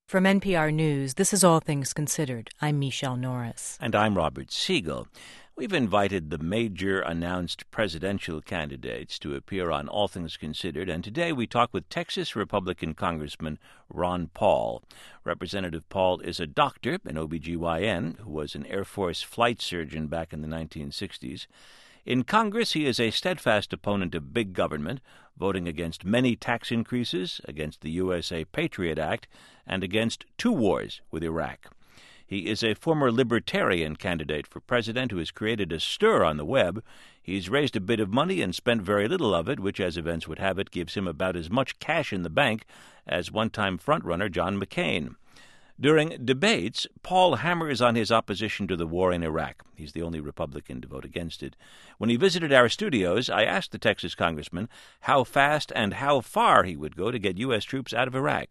From NPR News, this is All Things Considered. I'm Michelle Norris. And I'm Robert Siegel. We've invited the major announced presidential candidates to appear on All Things Considered, and today we talk with Texas Republican Congressman Ron Paul. Representative Paul is a doctor, an OBGYN, who was an Air Force flight surgeon back in the 1960s. In Congress, he is a steadfast opponent of big government, voting against many tax increases, against the USA Patriot Act, and against two wars with Iraq. He is a former libertarian candidate for president who has created a stir on the web. He's raised a bit of money and spent very little of it, which, as events would have it, gives him about as much cash in the bank as one-time frontrunner John McCain. During debates, Paul hammers on his opposition to the war in Iraq. He's the only Republican to vote against it. When he visited our studios, I asked the Texas congressman how fast and how far he would go to get U.S. troops out of Iraq.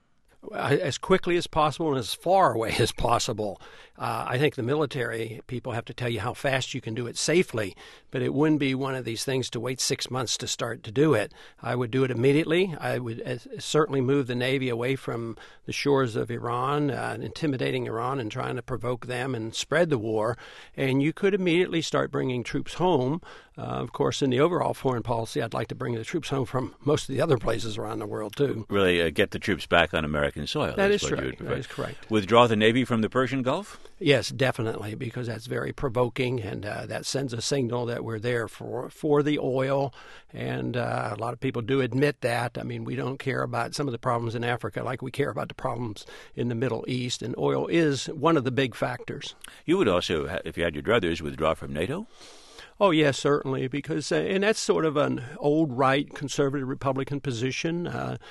As quickly as possible and as far away as possible. I think the military people have to tell you how fast you can do it safely, but it wouldn't be one of these things to wait 6 months to start to do it. I would do it immediately. I would certainly move the Navy away from the shores of Iran, intimidating Iran and trying to provoke them and spread the war. And you could immediately start bringing troops home. Of course, in the overall foreign policy, I'd like to bring the troops home from most of the other places around the world, too. Really get the troops back on American soil. That is true. That is correct. Withdraw the Navy from the Persian Gulf? Yes, definitely, because that's very provoking, and that sends a signal that we're there for the oil. And a lot of people do admit that. I mean, we don't care about some of the problems in Africa like we care about the problems in the Middle East, and oil is one of the big factors. You would also, if you had your druthers, withdraw from NATO? Oh, yes, certainly, because and that's sort of an old right conservative Republican position.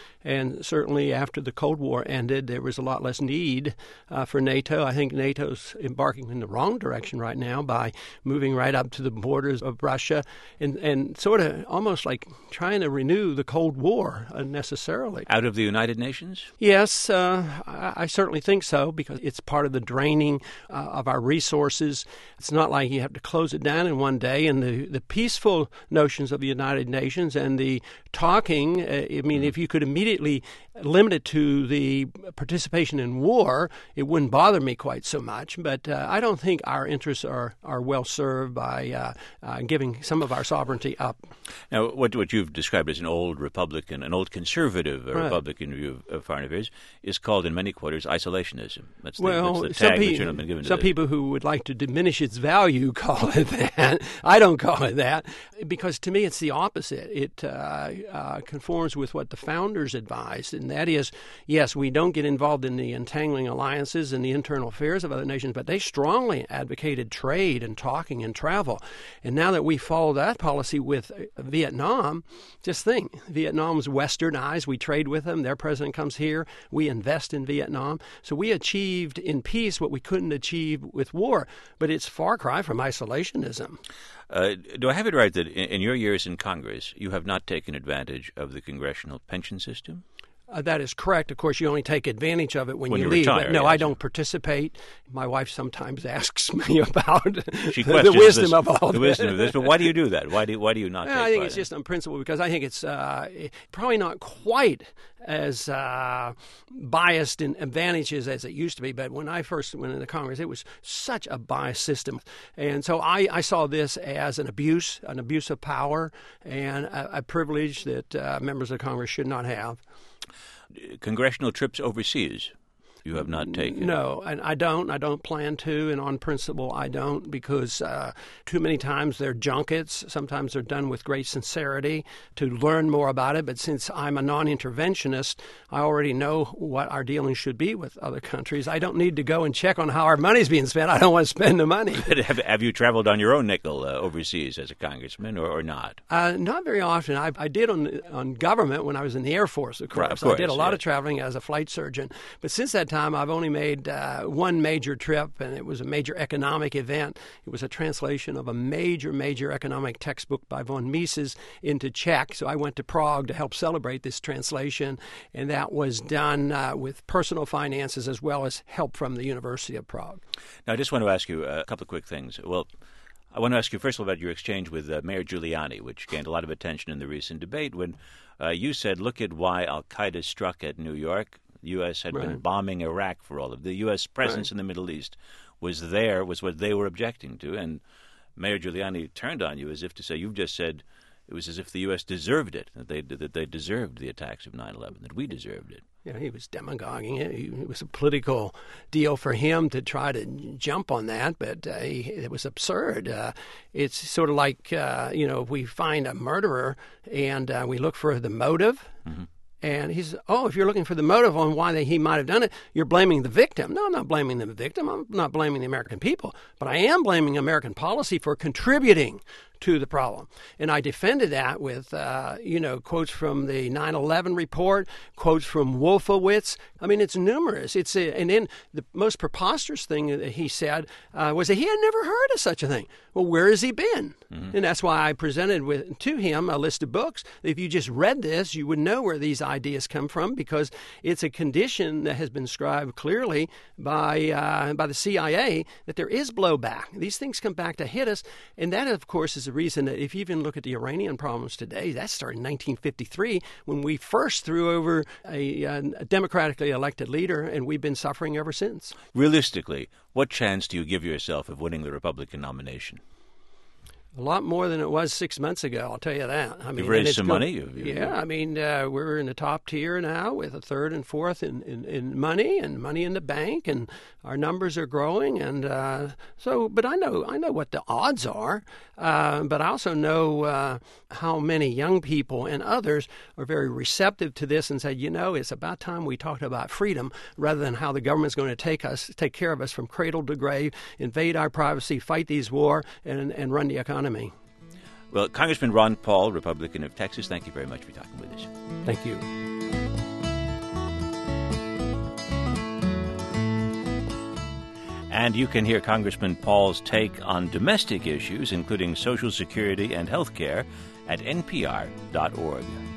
And certainly after the Cold War ended, there was a lot less need for NATO. I think NATO's embarking in the wrong direction right now by moving right up to the borders of Russia and sort of almost like trying to renew the Cold War unnecessarily. Out of the United Nations? Yes, I certainly think so, because it's part of the draining of our resources. It's not like you have to close it down in one day. And the peaceful notions of the United Nations and the talking, I mean, if you could immediately limit it to the participation in war, it wouldn't bother me quite so much. But I don't think our interests are well served by giving some of our sovereignty up. Now, what you've described as an old Republican, an old conservative Right. Republican view of foreign affairs is called in many quarters isolationism. That's the tag some that should have been given to some people who would like to diminish its value call it that. I don't call it that, because to me it's the opposite. It conforms with what the founders advised, and that is, yes, we don't get involved in the entangling alliances and the internal affairs of other nations, but they strongly advocated trade and talking and travel. And now that we follow that policy with Vietnam, just think, Vietnam's westernized. We trade with them. Their president comes here. We invest in Vietnam. So we achieved in peace what we couldn't achieve with war, but it's a far cry from isolationism. Do I have it right that in your years in Congress, you have not taken advantage of the congressional pension system? That is correct. Of course, you only take advantage of it when you leave. Retire, but no, yes. I don't participate. My wife sometimes asks me about the wisdom of all the this. wisdom of this. But why do you do that? Why do you not take part? I think it's just on principle, because I think it's probably not quite as biased in advantages as it used to be. But when I first went into Congress, it was such a biased system. And so I saw this as an abuse of power, and a privilege that members of Congress should not have. Congressional trips overseas, you have not taken? No, and I don't plan to, and on principle I don't, because too many times they're junkets. Sometimes they're done with great sincerity to learn more about it, but since I'm a non-interventionist, I already know what our dealings should be with other countries. I don't need to go and check on how our money's being spent. I don't want to spend the money. Have you traveled on your own nickel overseas as a congressman, or not? Not very often. I did on government when I was in the Air Force, of course. Right, of course, I did a lot of traveling as a flight surgeon, but since that time, I've only made one major trip, and it was a major economic event. It was a translation of a major economic textbook by von Mises into Czech. So I went to Prague to help celebrate this translation, and that was done with personal finances as well as help from the University of Prague. Now, I just want to ask you a couple of quick things. Well, I want to ask you first of all about your exchange with Mayor Giuliani, which gained a lot of attention in the recent debate when you said, look at why al-Qaeda struck at New York. The U.S. had been Right. bombing Iraq for all of the U.S. presence Right. in the Middle East was what they were objecting to. And Mayor Giuliani turned on you as if to say, you've just said it was as if the U.S. deserved it, that they deserved the attacks of 9/11, that we deserved it. Yeah, he was demagoguing it. It was a political deal for him to try to jump on that, but it was absurd. It's sort of like, we find a murderer and we look for the motive. Mm-hmm. And he says, if you're looking for the motive on why he might have done it, you're blaming the victim. No, I'm not blaming the victim. I'm not blaming the American people. But I am blaming American policy for contributing to the problem. And I defended that with, quotes from the 9/11 report, quotes from Wolfowitz. I mean, it's numerous. And then the most preposterous thing that he said was that he had never heard of such a thing. Well, where has he been? Mm-hmm. And that's why I presented to him a list of books. If you just read this, you would know where these ideas come from, because it's a condition that has been described clearly by the CIA that there is blowback. These things come back to hit us, and that, of course, is the reason that if you even look at the Iranian problems today, that started in 1953 when we first threw over a democratically elected leader, and we've been suffering ever since. Realistically, what chance do you give yourself of winning the Republican nomination? A lot more than it was 6 months ago, I'll tell you that. I mean, you've raised some money? We're in the top tier now with a third and fourth in money and money in the bank, and our numbers are growing. And but I know what the odds are, but I also know how many young people and others are very receptive to this and say, it's about time we talked about freedom rather than how the government's going to take care of us from cradle to grave, invade our privacy, fight these war, and run the economy. Well, Congressman Ron Paul, Republican of Texas, thank you very much for talking with us. Thank you. And you can hear Congressman Paul's take on domestic issues, including Social Security and health care, at npr.org.